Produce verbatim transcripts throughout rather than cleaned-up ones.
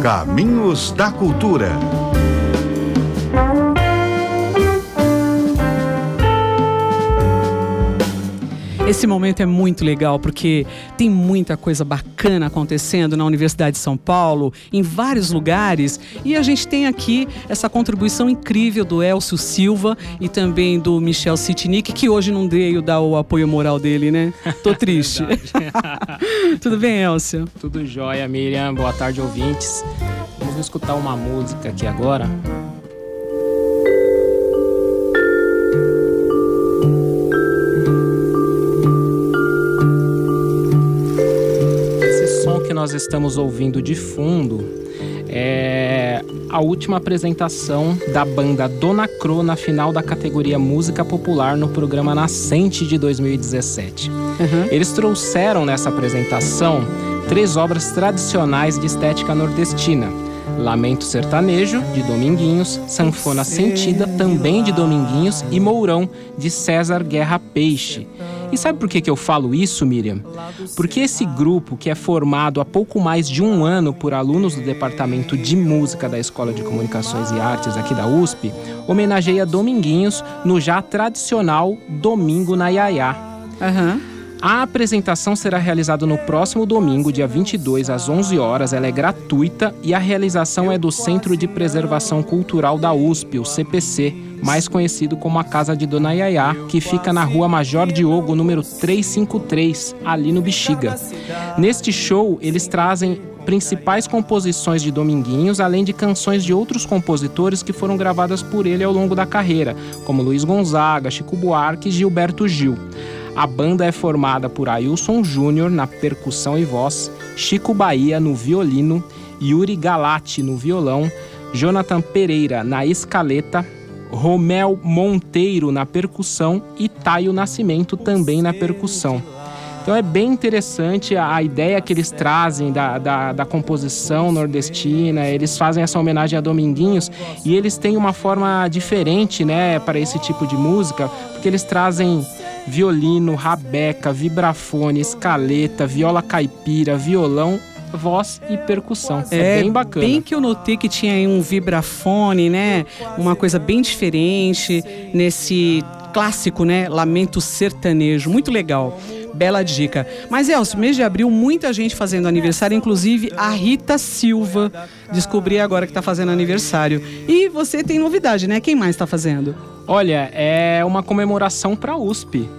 Caminhos da Cultura. Esse momento é muito legal porque tem muita coisa bacana acontecendo na Universidade de São Paulo, em vários lugares, e a gente tem aqui essa contribuição incrível do Elcio Silva e também do Michel Sitnik, que hoje não veio dar o apoio moral dele, né? Tô triste. Tudo bem, Elcio? Tudo jóia, Miriam. Boa tarde, ouvintes. Vamos escutar uma música aqui agora. Que nós estamos ouvindo de fundo é a última apresentação da banda Dona Cro na final da categoria Música Popular no programa Nascente de dois mil e dezessete. Uhum. Eles trouxeram nessa apresentação três obras tradicionais de estética nordestina: Lamento Sertanejo, de Dominguinhos, Sanfona Sentida, também de Dominguinhos, e Mourão, de César Guerra Peixe. E sabe por que que eu falo isso, Miriam? Porque esse grupo, que é formado há pouco mais de um ano por alunos do Departamento de Música da Escola de Comunicações e Artes aqui da U S P, homenageia Dominguinhos no já tradicional Domingo na Iaiá. Aham. A apresentação será realizada no próximo domingo, dia vinte e dois, às onze horas. Ela é gratuita e a realização é do Centro de Preservação Cultural da U S P, o C P C, mais conhecido como a Casa de Dona Iaiá, que fica na Rua Major Diogo, número trezentos e cinquenta e três, ali no Bexiga. Neste show, eles trazem principais composições de Dominguinhos, além de canções de outros compositores que foram gravadas por ele ao longo da carreira, como Luiz Gonzaga, Chico Buarque e Gilberto Gil. A banda é formada por Ailson Júnior na percussão e voz, Chico Bahia no violino, Yuri Galati no violão, Jonathan Pereira na escaleta, Romel Monteiro na percussão e Taio Nascimento também na percussão. Então é bem interessante a, a ideia que eles trazem da, da, da composição nordestina. Eles fazem essa homenagem a Dominguinhos e eles têm uma forma diferente, né, para esse tipo de música, porque eles trazem violino, rabeca, vibrafone, escaleta, viola caipira, violão, voz e percussão. É, é bem bacana. Bem que eu notei que tinha aí um vibrafone, né? Uma coisa bem diferente nesse clássico, né? Lamento Sertanejo. Muito legal. Bela dica. Mas, Elcio, mês de abril, muita gente fazendo aniversário, inclusive a Rita Silva. Descobri agora que está fazendo aniversário. E você tem novidade, né? Quem mais está fazendo? Olha, é uma comemoração para a U S P.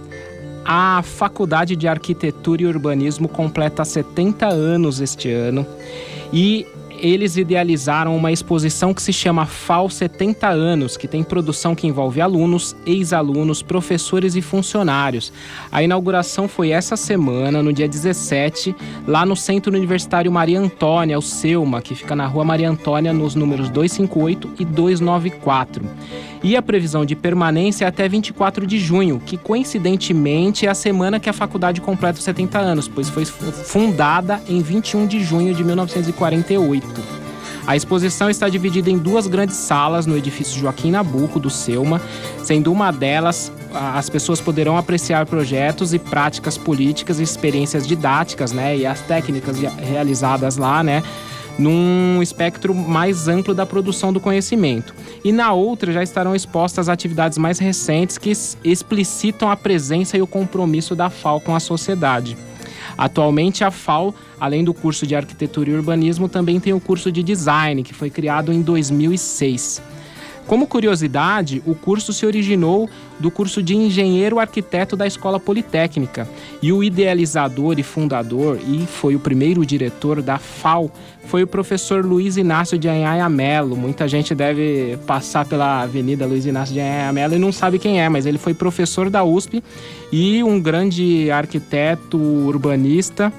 A Faculdade de Arquitetura e Urbanismo completa setenta anos este ano e eles idealizaram uma exposição que se chama F A U setenta anos, que tem produção que envolve alunos, ex-alunos, professores e funcionários. A inauguração foi essa semana, no dia dezessete, lá no Centro Universitário Maria Antônia, o SEUMA, que fica na Rua Maria Antônia, nos números duzentos e cinquenta e oito e duzentos e noventa e quatro. E a previsão de permanência é até vinte e quatro de junho, que coincidentemente é a semana que a faculdade completa os setenta anos, pois foi fundada em vinte e um de junho de mil novecentos e quarenta e oito. A exposição está dividida em duas grandes salas no edifício Joaquim Nabuco, do SEUMA, sendo uma delas as pessoas poderão apreciar projetos e práticas políticas e experiências didáticas, né, e as técnicas realizadas lá, né, num espectro mais amplo da produção do conhecimento. E na outra já estarão expostas atividades mais recentes que explicitam a presença e o compromisso da F A U com a sociedade. Atualmente, a F A U, além do curso de Arquitetura e Urbanismo, também tem o curso de Design, que foi criado em dois mil e seis. Como curiosidade, o curso se originou do curso de Engenheiro Arquiteto da Escola Politécnica e o idealizador e fundador, e foi o primeiro diretor da F A U, foi o professor Luiz Inácio de Anhaya Mello. Muita gente deve passar pela Avenida Luiz Inácio de Anhaya Mello e não sabe quem é, mas ele foi professor da U S P e um grande arquiteto urbanista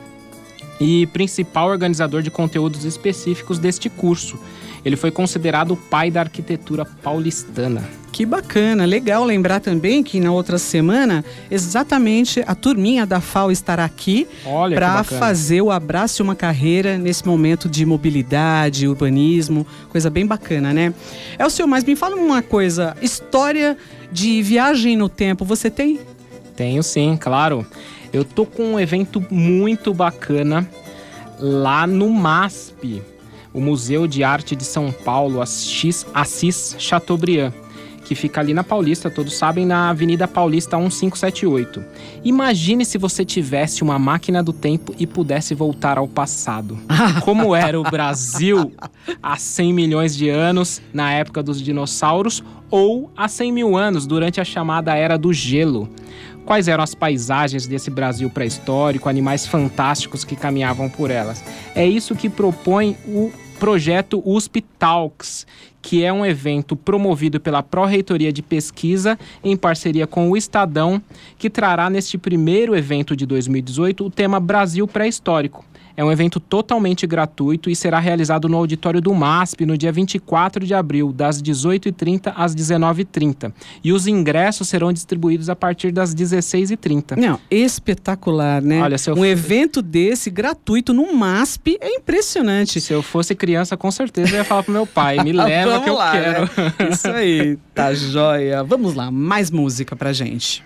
e principal organizador de conteúdos específicos deste curso. Ele foi considerado o pai da arquitetura paulistana. Que bacana, legal lembrar também que na outra semana, exatamente a turminha da F A U estará aqui para fazer o Abrace uma Carreira nesse momento de mobilidade, urbanismo, coisa bem bacana, né? Elcio, mas me fala uma coisa, história de viagem no tempo, você tem? Tenho sim, claro. Eu tô com um evento muito bacana lá no MASP. o Museu de Arte de São Paulo, Assis, Assis Chateaubriand, que fica ali na Paulista, todos sabem, na Avenida Paulista mil quinhentos e setenta e oito. Imagine se você tivesse uma máquina do tempo e pudesse voltar ao passado. Como era o Brasil há cem milhões de anos, na época dos dinossauros, ou há cem mil anos, durante a chamada Era do Gelo. Quais eram as paisagens desse Brasil pré-histórico, animais fantásticos que caminhavam por elas. É isso que propõe o projeto U S P Talks, que é um evento promovido pela Pró-Reitoria de Pesquisa em parceria com o Estadão, que trará neste primeiro evento de dois mil e dezoito o tema Brasil Pré-Histórico. É um evento totalmente gratuito e será realizado no auditório do M A S P no dia vinte e quatro de abril, das dezoito e trinta às dezenove e trinta. E os ingressos serão distribuídos a partir das dezesseis e trinta. Não, espetacular, né? Olha, se eu um f... evento desse, gratuito, no M A S P, é impressionante. Se eu fosse criança, com certeza eu ia falar pro meu pai, me leva Vamos que eu lá, quero. Né? Isso aí, tá joia. Vamos lá, mais música pra gente.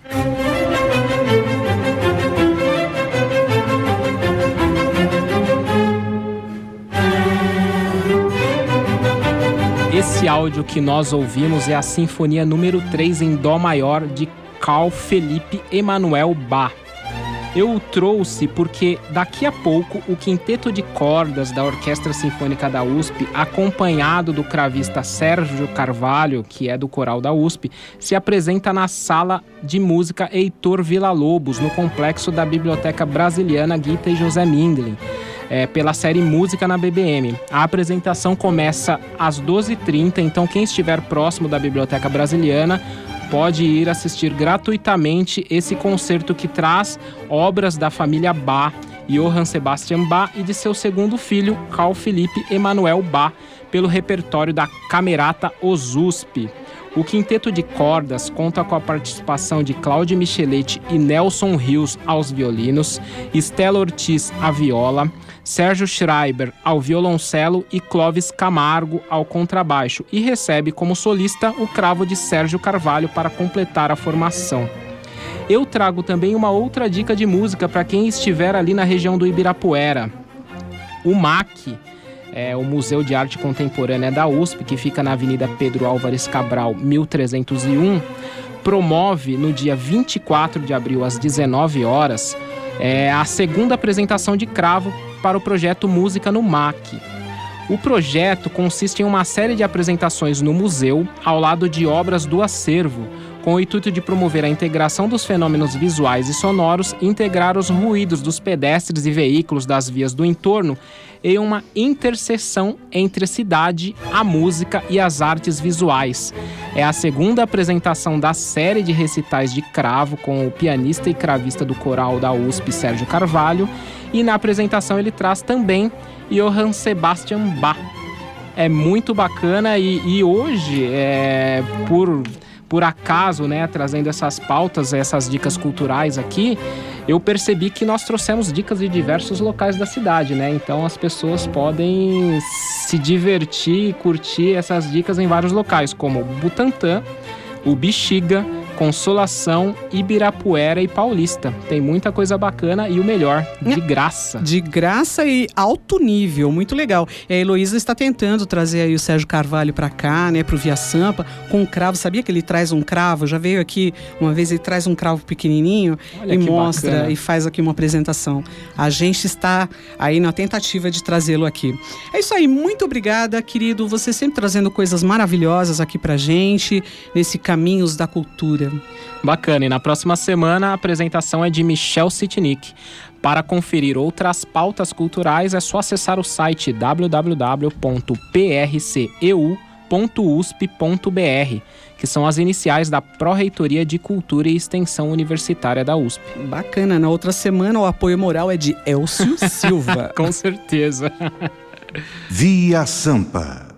Esse áudio que nós ouvimos é a Sinfonia número três em Dó maior de Carl Felipe Emanuel Bach. Eu o trouxe porque daqui a pouco o quinteto de cordas da Orquestra Sinfônica da U S P, acompanhado do cravista Sérgio Carvalho, que é do coral da U S P, se apresenta na Sala de Música Heitor Villa-Lobos, no complexo da Biblioteca Brasiliana Gita e José Mindlin. É, pela série Música na B B M. A apresentação começa às doze e trinta, então quem estiver próximo da Biblioteca Brasiliana pode ir assistir gratuitamente esse concerto que traz obras da família Bach, Johann Sebastian Bach, e de seu segundo filho, Carl Felipe Emanuel Bach, pelo repertório da Camerata Os U S P. O quinteto de cordas conta com a participação de Cláudio Micheletti e Nelson Rios aos violinos, Estela Ortiz à viola, Sérgio Schreiber ao violoncelo e Clóvis Camargo ao contrabaixo, e recebe como solista o cravo de Sérgio Carvalho para completar a formação. Eu trago também uma outra dica de música para quem estiver ali na região do Ibirapuera. O M A C, é o Museu de Arte Contemporânea da U S P, que fica na Avenida Pedro Álvares Cabral, mil trezentos e um, promove no dia vinte e quatro de abril, às dezenove horas, é, a segunda apresentação de cravo para o projeto Música no M A C. O projeto consiste em uma série de apresentações no museu, ao lado de obras do acervo, com o intuito de promover a integração dos fenômenos visuais e sonoros, integrar os ruídos dos pedestres e veículos das vias do entorno em uma interseção entre a cidade, a música e as artes visuais. É a segunda apresentação da série de recitais de cravo com o pianista e cravista do coral da U S P, Sérgio Carvalho, e na apresentação ele traz também Johann Sebastian Bach. É muito bacana e, e hoje, é, por... Por acaso, né, trazendo essas pautas, essas dicas culturais aqui, eu percebi que nós trouxemos dicas de diversos locais da cidade, né? Então as pessoas podem se divertir e curtir essas dicas em vários locais, como Butantã, o Bexiga, Consolação, Ibirapuera e Paulista. Tem muita coisa bacana e o melhor, de graça. De graça e alto nível, muito legal. E a Heloísa está tentando trazer aí o Sérgio Carvalho para cá, né, pro Via Sampa, com um cravo. Sabia que ele traz um cravo? Já veio aqui uma vez, ele traz um cravo pequenininho. Olha, e mostra bacana. E faz aqui uma apresentação. A gente está aí na tentativa de trazê-lo aqui. É isso aí, muito obrigada, querido. Você sempre trazendo coisas maravilhosas aqui pra gente, nesse Caminhos da Cultura. Bacana, e na próxima semana a apresentação é de Michel Sitnik. Para conferir outras pautas culturais é só acessar o site w w w ponto p r c e u ponto u s p ponto b r, que são as iniciais da Pró-Reitoria de Cultura e Extensão Universitária da U S P. Bacana, na outra semana o apoio moral é de Elcio Silva. Com certeza. Via Sampa.